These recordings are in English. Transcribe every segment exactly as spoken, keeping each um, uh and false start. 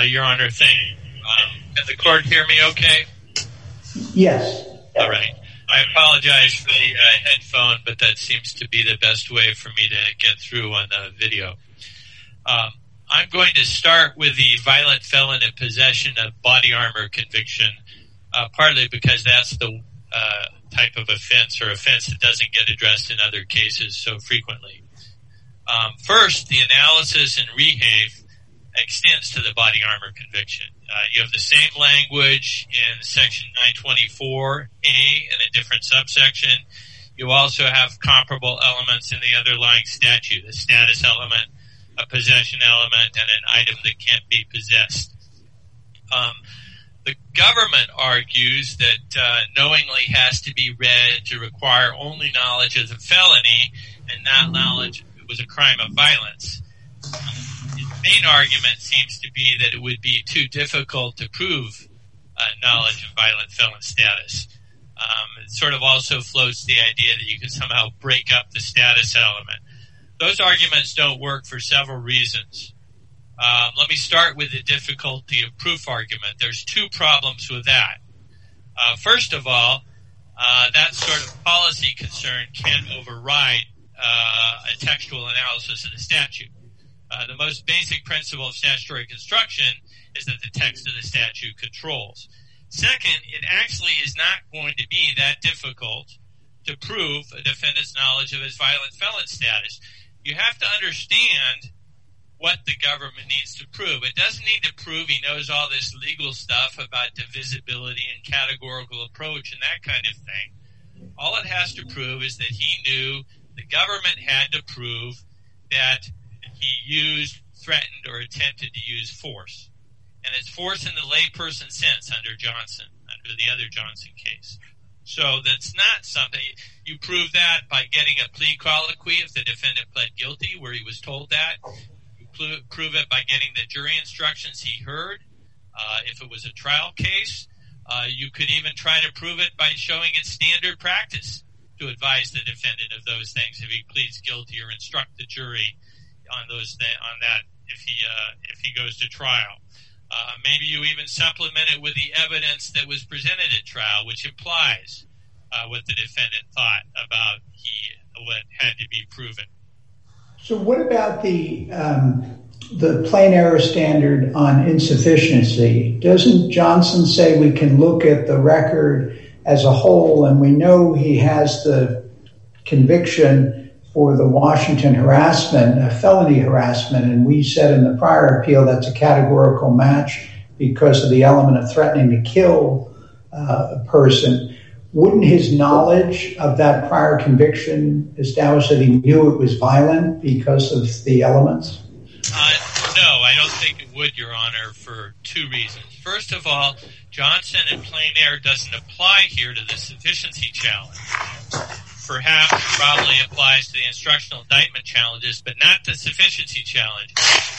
Uh, Your Honor, thank you. Um, can the court hear me okay? Yes. All right. I apologize for the uh, headphone, but that seems to be the best way for me to get through on the video. Um, I'm going to start with the violent felon in possession of body armor conviction, uh, partly because that's the uh, type of offense or offense that doesn't get addressed in other cases so frequently. Um, first, the analysis in Rehave extends to the body armor conviction. Uh, you have the same language in Section nine twenty-four A in a different subsection. You also have comparable elements in the underlying statute, a status element, a possession element, and an item that can't be possessed. Um, the government argues that uh, knowingly has to be read to require only knowledge of the felony and not knowledge it was a crime of violence. His main argument seems to be that it would be too difficult to prove uh, knowledge of violent felon status. Um, it sort of also floats the idea that you can somehow break up the status element. Those arguments don't work for several reasons. Uh, let me start with the difficulty of proof argument. There's two problems with that. Uh, first of all, uh, that sort of policy concern can override uh, a textual analysis of the statute. Uh, the most basic principle of statutory construction is that the text of the statute controls. Second, it actually is not going to be that difficult to prove a defendant's knowledge of his violent felon status. You have to understand what the government needs to prove. It doesn't need to prove he knows all this legal stuff about divisibility and categorical approach and that kind of thing. All it has to prove is that he knew the government had to prove that he used, threatened, or attempted to use force. And it's force in the layperson sense under Johnson, under the other Johnson case. So that's not something, you prove that by getting a plea colloquy if the defendant pled guilty where he was told that. You prove it by getting the jury instructions he heard. Uh, if it was a trial case, uh, you could even try to prove it by showing its standard practice to advise the defendant of those things if he pleads guilty or instruct the jury on those th- on that if he uh, if he goes to trial. Uh, maybe you even supplement it with the evidence that was presented at trial, which implies uh, what the defendant thought about he what had to be proven. So, what about the um, the plain error standard on insufficiency? Doesn't Johnson say we can look at the record as a whole, and we know he has the conviction for the Washington harassment, uh, felony harassment, and we said in the prior appeal that's a categorical match because of the element of threatening to kill uh, a person. Wouldn't his knowledge of that prior conviction establish that he knew it was violent because of the elements? Uh, no, I don't think it would, Your Honor, for two reasons. First of all, Johnson and plain error doesn't apply here to the sufficiency challenge. Perhaps probably applies to the instructional indictment challenges, but not the sufficiency challenge.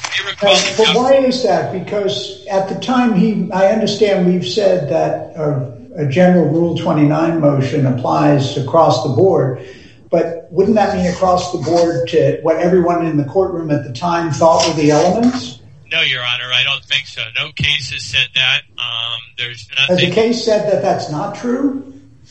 Uh, but why is that? Because at the time, he, I understand we've said that a, a general Rule twenty-nine motion applies across the board, but wouldn't that mean across the board to what everyone in the courtroom at the time thought were the elements? No, Your Honor, I don't think so. No case has said that. Um, there's nothing. Has a case said that that's not true?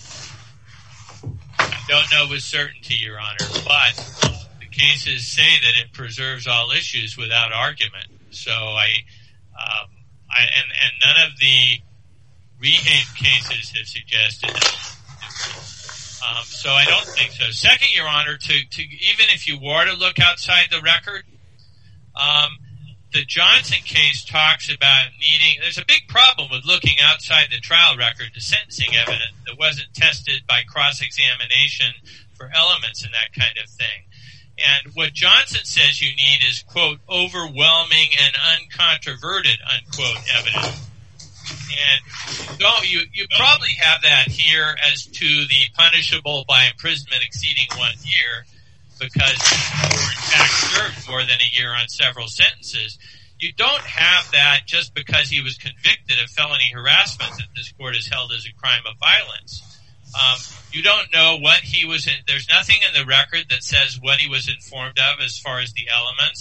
I don't know with certainty, Your Honor, but the cases say that it preserves all issues without argument. So I, um, I and, and none of the Rehave cases have suggested that. Um, so I don't think so. Second, Your Honor, to, to even if you were to look outside the record, um, the Johnson case talks about needing, there's a big problem with looking outside the trial record to sentencing evidence that wasn't tested by cross-examination for elements and that kind of thing. And what Johnson says you need is, quote, overwhelming and uncontroverted, unquote, evidence. And don't, you, you probably have that here as to the punishable by imprisonment exceeding one year, because they were in fact served more than a year on several sentences. You don't have that just because he was convicted of felony harassment that this court has held as a crime of violence. Um, you don't know what he was in. There's nothing in the record that says what he was informed of as far as the elements.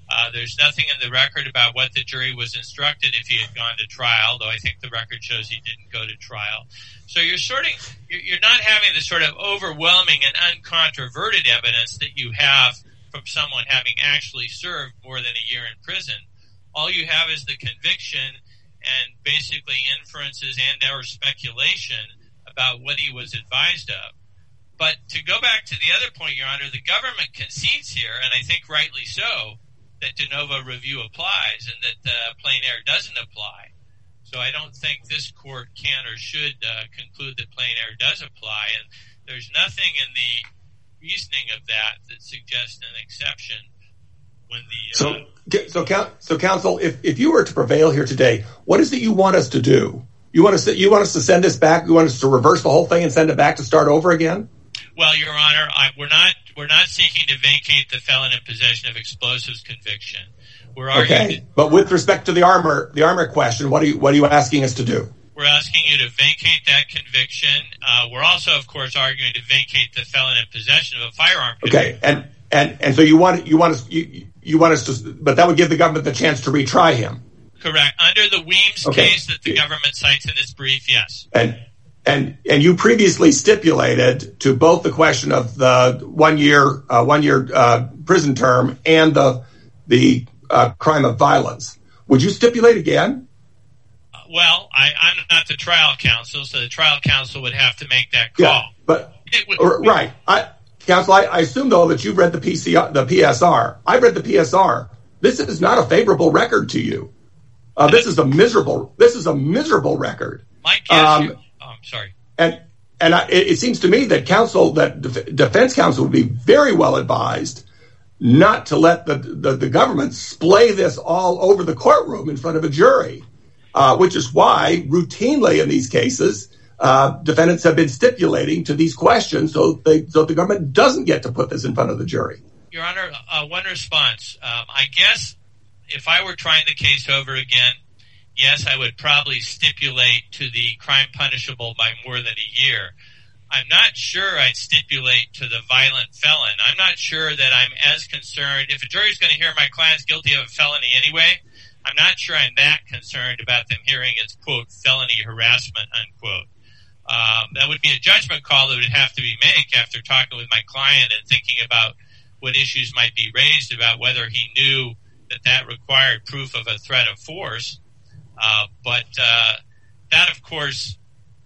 Uh, there's nothing in the record about what the jury was instructed if he had gone to trial, though I think the record shows he didn't go to trial. So you're sorting, you're not having the sort of overwhelming and uncontroverted evidence that you have from someone having actually served more than a year in prison. All you have is the conviction and basically inferences and or speculation about what he was advised of. But to go back to the other point, Your Honor, the government concedes here, and I think rightly so, that de novo review applies and that uh, plain error doesn't apply. So I don't think this court can or should uh, conclude that plain error does apply. And there's nothing in the reasoning of that that suggests an exception when the... Uh, so, so, so, counsel, if, if you were to prevail here today, what is it you want us to do? You want us to, you want us to send this back? You want us to reverse the whole thing and send it back to start over again? Well, Your Honor, I, we're not we're not seeking to vacate the felon in possession of explosives conviction. We're arguing okay, that, but with respect to the armor the armor question, what are you what are you asking us to do? We're asking you to vacate that conviction. Uh, we're also, of course, arguing to vacate the felon in possession of a firearm conviction. Okay, and and and so you want you want us you, you want us to, but that would give the government the chance to retry him. Correct. Under the Weems okay. case that the government cites in its brief, yes. And and and you previously stipulated to both the question of the one year uh, one year uh, prison term and the the uh, crime of violence. Would you stipulate again? Uh, well, I, I'm not the trial counsel, so the trial counsel would have to make that call. Yeah, but would, or, right, I, counsel. I, I assume though that you've read the P C R, the P S R. I've read the P S R. This is not a favorable record to you. Uh, this is a miserable. This is a miserable record. My guess. Um, you, oh, I'm sorry. And and I, it, it seems to me that counsel, that def- defense counsel, would be very well advised not to let the the, the government splay this all over the courtroom in front of a jury, uh, which is why routinely in these cases, uh, defendants have been stipulating to these questions so they so the government doesn't get to put this in front of the jury. Your Honor, uh, one response. Um, I guess. If I were trying the case over again, yes, I would probably stipulate to the crime punishable by more than a year. I'm not sure I'd stipulate to the violent felon. I'm not sure that I'm as concerned. If a jury's going to hear my client's guilty of a felony anyway, I'm not sure I'm that concerned about them hearing it's, quote, felony harassment, unquote. Um, that would be a judgment call that would have to be made after talking with my client and thinking about what issues might be raised about whether he knew that that required proof of a threat of force. Uh, but uh, that, of course,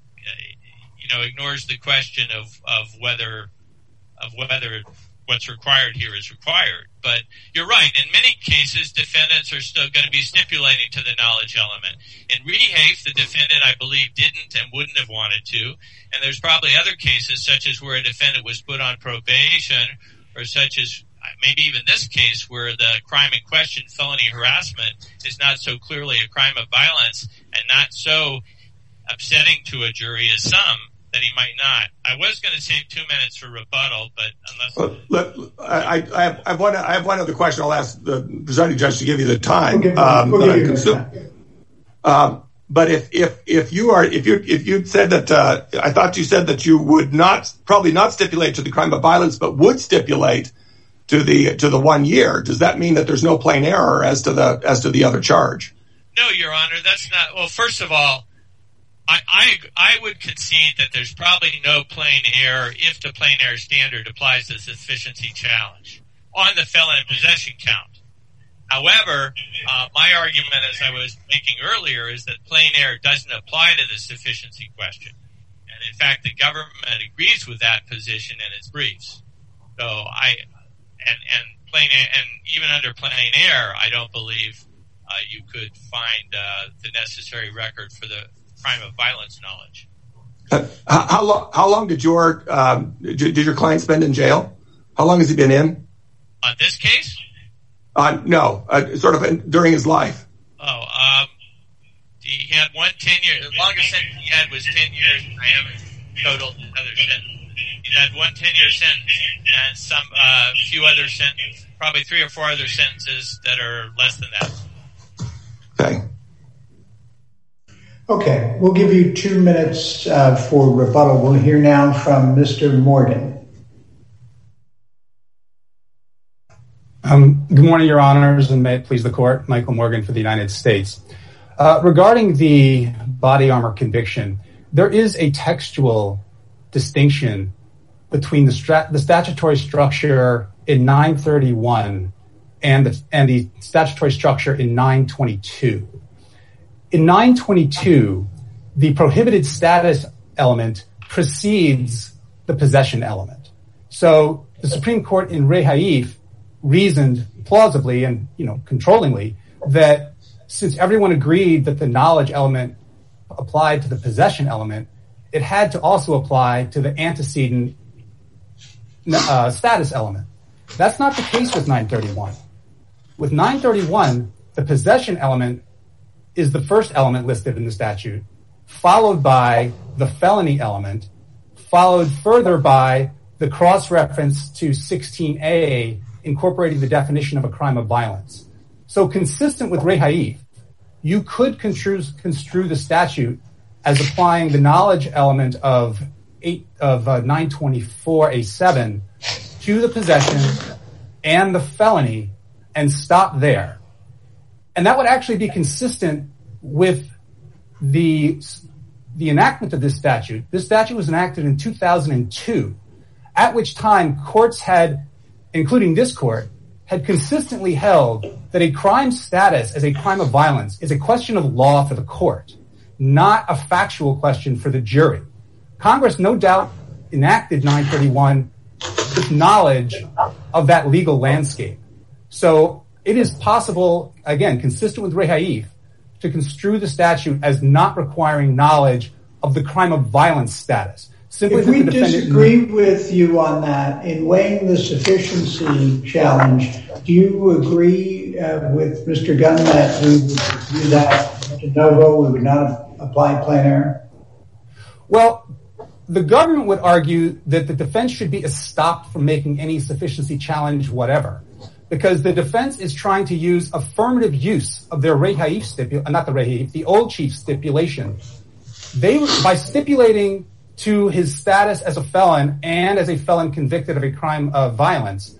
you know, ignores the question of, of whether of whether what's required here is required. But you're right. In many cases, defendants are still going to be stipulating to the knowledge element. In Rehafe, the defendant, I believe, didn't and wouldn't have wanted to. And there's probably other cases, such as where a defendant was put on probation, or such as maybe even this case where the crime in question, felony harassment, is not so clearly a crime of violence and not so upsetting to a jury as some, that he might not. I was going to save two minutes for rebuttal, but unless... Well, look, I, I, have, I, have one, I have one other question. I'll ask the presiding judge to give you the time. We'll um, we'll that I consume. Um, but if, if, if you are, if you, if you said that, uh, I thought you said that you would not, probably not stipulate to the crime of violence, but would stipulate to the to the one year. Does that mean that there's no plain error as to the as to the other charge? No, Your Honor, that's not. Well, first of all, I I, I would concede that there's probably no plain error if the plain error standard applies to the sufficiency challenge on the felon in possession count. However, uh, my argument, as I was making earlier, is that plain error doesn't apply to the sufficiency question, and in fact, the government agrees with that position in its briefs. So I. And, and plain and even under plain error, I don't believe uh, you could find uh, the necessary record for the crime of violence knowledge. Uh, how, how long? How long did your um, did, did your client spend in jail? How long has he been in? On this case? Uh, no, uh, sort of in, during his life. Oh, um, he had one ten year. The longest sentence he had was ten years. I haven't totaled another sentence. He had one ten-year sentence and some uh, few other sentences, probably three or four other sentences that are less than that. Okay. Okay, we'll give you two minutes uh, for rebuttal. We'll hear now from Mister Morgan. Um, good morning, Your Honors, and may it please the Court. Michael Morgan for the United States. Uh, regarding the body armor conviction, there is a textual distinction between the, stra- the statutory structure in nine thirty-one and the, and the statutory structure in nine twenty-two. In nine twenty-two, the prohibited status element precedes the possession element. So the Supreme Court in Rehaif reasoned plausibly and, you know, controllingly that since everyone agreed that the knowledge element applied to the possession element, it had to also apply to the antecedent uh, status element. That's not the case with nine thirty-one. With nine thirty-one, the possession element is the first element listed in the statute, followed by the felony element, followed further by the cross-reference to sixteen A, incorporating the definition of a crime of violence. So consistent with Rehaif, you could construe, construe the statute as applying the knowledge element of eight of uh, nine twenty-four A seven to the possession and the felony and stop there. And that would actually be consistent with the, the enactment of this statute. This statute was enacted in two thousand two, at which time courts had, including this court, had consistently held that a crime status as a crime of violence is a question of law for the court, not a factual question for the jury. Congress no doubt enacted nine thirty-one with knowledge of that legal landscape. So it is possible, again, consistent with Rehaif, to construe the statute as not requiring knowledge of the crime of violence status. Simply if we the disagree with you on that, in weighing the sufficiency challenge, do you agree uh, with Mister Gunn that we would do that de novo, we would not apply plain error? Well, the government would argue that the defense should be stopped from making any sufficiency challenge whatever, because the defense is trying to use affirmative use of their Rehaif stipulation, not the Rehaif, the old chief stipulation. They, by stipulating to his status as a felon and as a felon convicted of a crime of violence,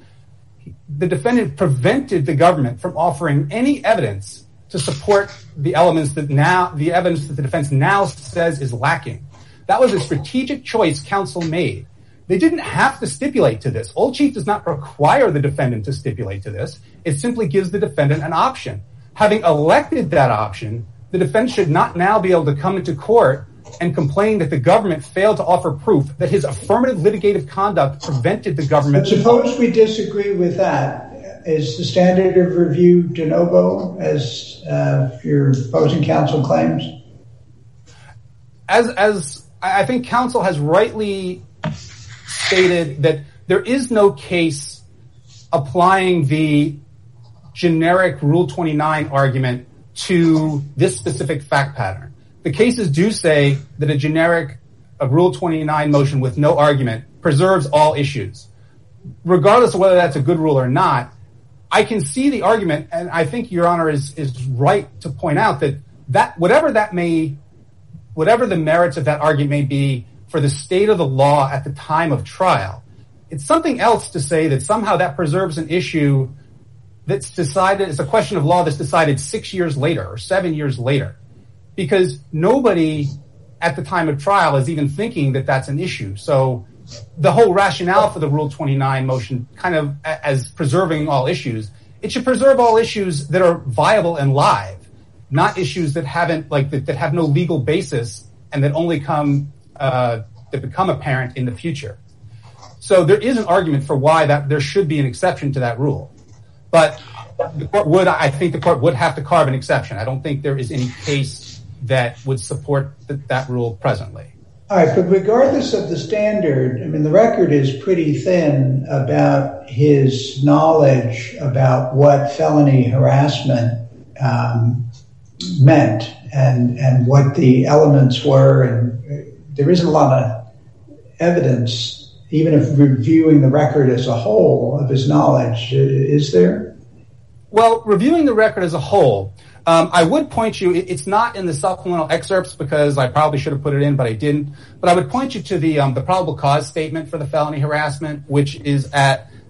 the defendant prevented the government from offering any evidence to support the elements that now, the evidence that the defense now says is lacking. That was a strategic choice counsel made. They didn't have to stipulate to this. Old Chief does not require the defendant to stipulate to this. It simply gives the defendant an option. Having elected that option, the defense should not now be able to come into court and complain that the government failed to offer proof that his affirmative litigative conduct prevented the government. But suppose we disagree with that. Is the standard of review de novo, as uh, your opposing counsel claims? As, as I think counsel has rightly stated that there is no case applying the generic Rule twenty-nine argument to this specific fact pattern. The cases do say that a generic a Rule twenty-nine motion with no argument preserves all issues. Regardless of whether that's a good rule or not, I can see the argument, and I think Your Honor is, is right to point out that, that whatever that may, whatever the merits of that argument may be for the state of the law at the time of trial, it's something else to say that somehow that preserves an issue that's decided, it's a question of law that's decided six years later or seven years later. Because nobody at the time of trial is even thinking that that's an issue. So the whole rationale for the Rule twenty-nine motion, kind of as preserving all issues, it should preserve all issues that are viable and live, not issues that haven't, like, that, that have no legal basis and that only come, uh, that become apparent in the future. So there is an argument for why that there should be an exception to that rule. But the court would, I think the court would have to carve an exception. I don't think there is any case that would support th- that rule presently. All right, but regardless of the standard, I mean, the record is pretty thin about his knowledge about what felony harassment um, meant and and what the elements were, and there isn't a lot of evidence, even if reviewing the record as a whole, of his knowledge. Is there? Well, reviewing the record as a whole, Um, I would point you, it's not in the supplemental excerpts because I probably should have put it in, but I didn't. But I would point you to the um, the probable cause statement for the felony harassment, which is at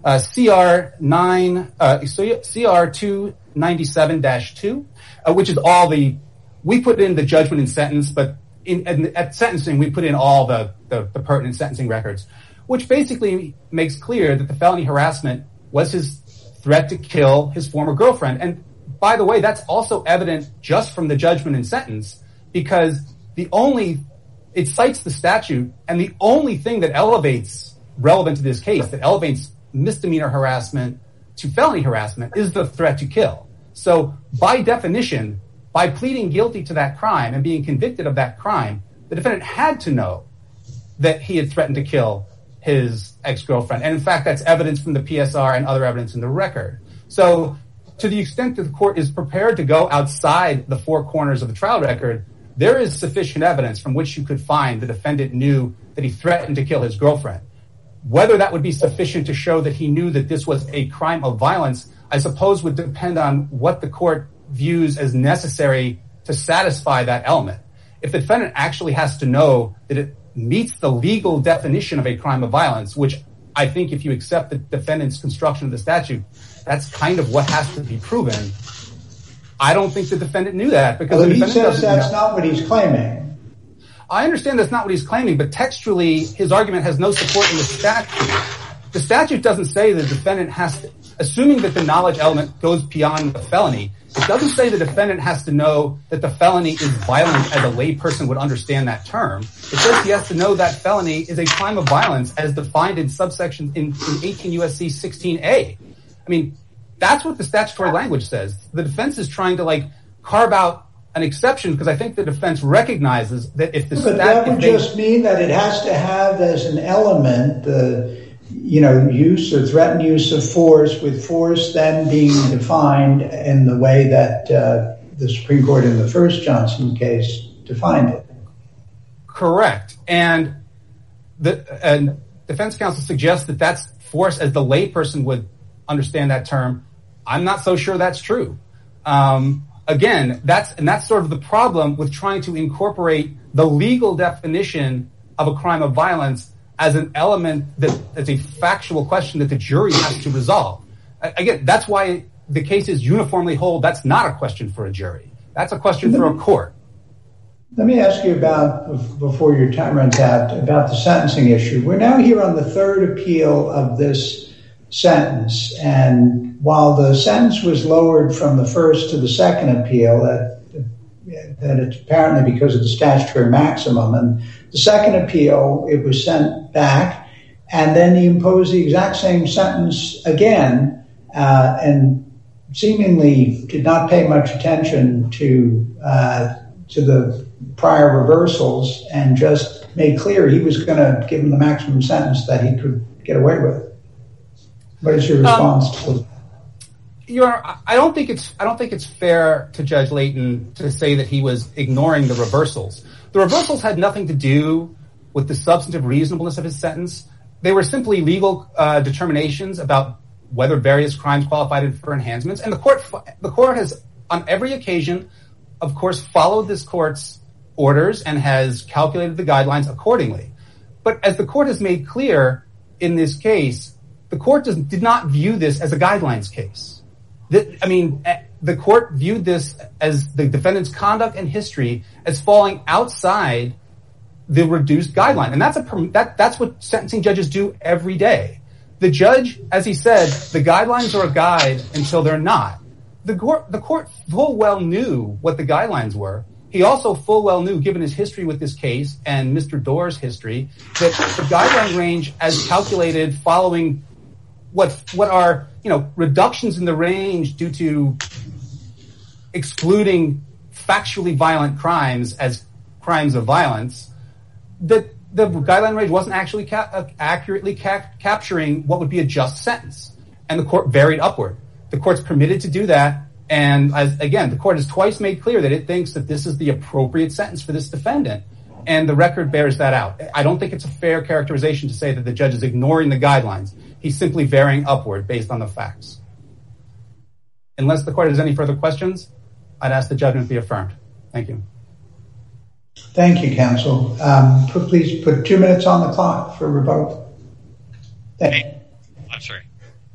uh, C R nine, uh, C R two ninety-seven dash two, uh, which is all the, we put in the judgment and sentence, but in, in, at sentencing, we put in all the, the, the pertinent sentencing records, which basically makes clear that the felony harassment was his threat to kill his former girlfriend. And by the way, that's also evident just from the judgment and sentence, because the only, it cites the statute, and the only thing that elevates, relevant to this case, that elevates misdemeanor harassment to felony harassment is the threat to kill. So by definition, by pleading guilty to that crime and being convicted of that crime, the defendant had to know that he had threatened to kill his ex-girlfriend. And in fact, that's evidence from the P S R and other evidence in the record. So to the extent that the court is prepared to go outside the four corners of the trial record, there is sufficient evidence from which you could find the defendant knew that he threatened to kill his girlfriend. Whether that would be sufficient to show that he knew that this was a crime of violence, I suppose would depend on what the court views as necessary to satisfy that element. If the defendant actually has to know that it meets the legal definition of a crime of violence, which I think if you accept the defendant's construction of the statute, that's kind of what has to be proven. I don't think the defendant knew that, because well, the he defendant says that's know. not what he's claiming. I understand that's not what he's claiming, but textually, his argument has no support in the statute. The statute doesn't say the defendant has to, assuming that the knowledge element goes beyond the felony, it doesn't say the defendant has to know that the felony is violent as a layperson would understand that term. It says he has to know that felony is a crime of violence as defined in subsection in, in eighteen U S C sixteen A. I mean, that's what the statutory language says. The defense is trying to like carve out an exception, because I think the defense recognizes that if the but stat, that would they, just mean that it has to have as an element the you know use or threatened use of force, with force then being defined in the way that uh, the Supreme Court in the first Johnson case defined it. Correct. And the and defense counsel suggests that that's force as the layperson would understand that term. I'm not so sure that's true. Um, Again, that's and that's sort of the problem with trying to incorporate the legal definition of a crime of violence as an element that is a factual question that the jury has to resolve. Again, that's why the cases uniformly hold that's not a question for a jury. That's a question for a court. Let me ask you about, before your time runs out, about the sentencing issue. We're now here on the third appeal of this sentence, and while the sentence was lowered from the first to the second appeal, that, that it's apparently because of the statutory maximum, and the second appeal, it was sent back, and then he imposed the exact same sentence again, uh, and seemingly did not pay much attention to uh, to the prior reversals, and just made clear he was going to give him the maximum sentence that he could get away with. What is your response um, to that? Your Honor, I don't think it's I don't think it's fair to Judge Layton to say that he was ignoring the reversals. The reversals had nothing to do with the substantive reasonableness of his sentence. They were simply legal uh, determinations about whether various crimes qualified for enhancements. And the court the court has, on every occasion, of course, followed this court's orders and has calculated the guidelines accordingly. But as the court has made clear in this case, the court does, did not view this as a guidelines case. The, I mean, the court viewed this as the defendant's conduct and history as falling outside the reduced guideline. And that's a that that's what sentencing judges do every day. The judge, as he said, the guidelines are a guide until they're not. The court, the court full well knew what the guidelines were. He also full well knew, given his history with this case and Mister Doerr's history, that the guideline range as calculated following what what are, you know, reductions in the range due to excluding factually violent crimes as crimes of violence, that the guideline range wasn't actually ca- accurately ca- capturing what would be a just sentence. And the court varied upward. The court's permitted to do that. And as, again, the court has twice made clear that it thinks that this is the appropriate sentence for this defendant. And the record bears that out. I don't think it's a fair characterization to say that the judge is ignoring the guidelines. He's simply varying upward based on the facts. Unless the court has any further questions, I'd ask the judgment be affirmed. Thank you. Thank you, counsel. Um, put, please put two minutes on the clock for rebuttal. Thank you. I'm sorry.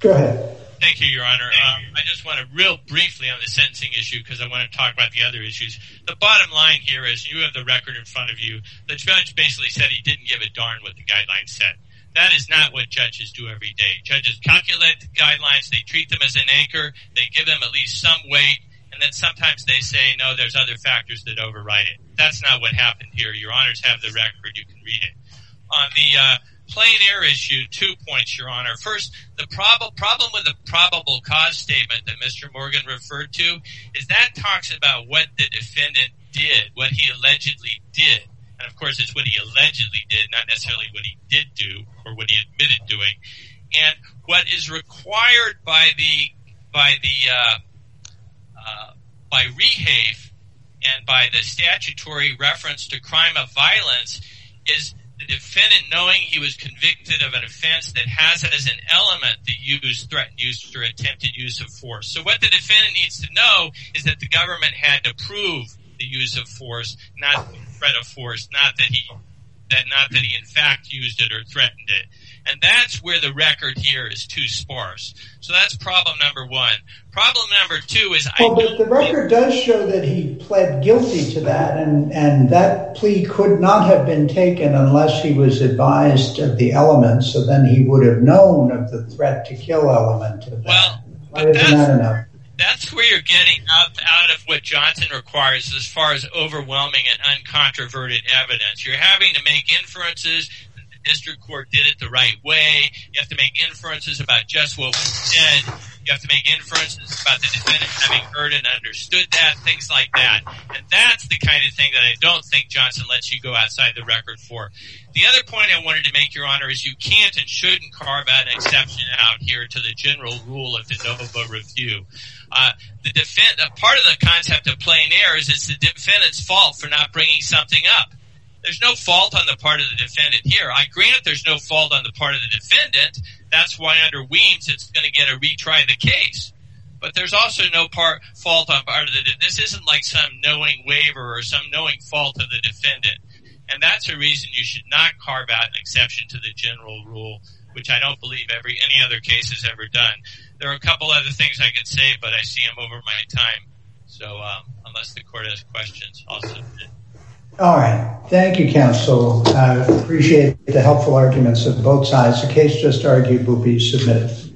Go ahead. Thank you, Your Honor. Um, I just want to real briefly on the sentencing issue because I want to talk about the other issues. The bottom line here is you have the record in front of you. The judge basically said he didn't give a darn what the guidelines said. That is not what judges do every day. Judges calculate the guidelines. They treat them as an anchor. They give them at least some weight. And then sometimes they say, no, there's other factors that override it. That's not what happened here. Your Honors have the record. You can read it. On the uh, plain error issue, two points, Your Honor. First, the prob- problem with the probable cause statement that Mister Morgan referred to is that talks about what the defendant did, what he allegedly did. And, of course, it's what he allegedly did, not necessarily what he did do or what he admitted doing. And what is required by the by the uh, uh, by Rehafe and by the statutory reference to crime of violence is the defendant knowing he was convicted of an offense that has as an element the use, threatened use, or attempted use of force. So what the defendant needs to know is that the government had to prove the use of force, not the threat of force, not that he that not that he in fact used it or threatened it. And that's where the record here is too sparse. So that's problem number one. Problem number two is well, I but the record does show that he pled guilty to that, and, and that plea could not have been taken unless he was advised of the elements, so then he would have known of the threat to kill element of that. Well, Why isn't that enough? That's where you're getting out, out of what Johnson requires as far as overwhelming and uncontroverted evidence. You're having to make inferences. The district court did it the right way. You have to make inferences about just what was said. You have to make inferences about the defendant having heard and understood that, things like that. And that's the kind of thing that I don't think Johnson lets you go outside the record for. The other point I wanted to make, Your Honor, is you can't and shouldn't carve out an exception out here to the general rule of de novo review. Uh, the defend, uh, part of the concept of plain error is it's the defendant's fault for not bringing something up. There's no fault on the part of the defendant here. I grant there's no fault on the part of the defendant. That's why under Weems it's going to get a retry the case. But there's also no part fault on part of the. This isn't like some knowing waiver or some knowing fault of the defendant. And that's a reason you should not carve out an exception to the general rule, which I don't believe every any other case has ever done. There are a couple other things I could say, but I see I'm over my time. So um, unless the court has questions, I'll submit. All right. Thank you, counsel. I appreciate the helpful arguments of both sides. The case just argued will be submitted.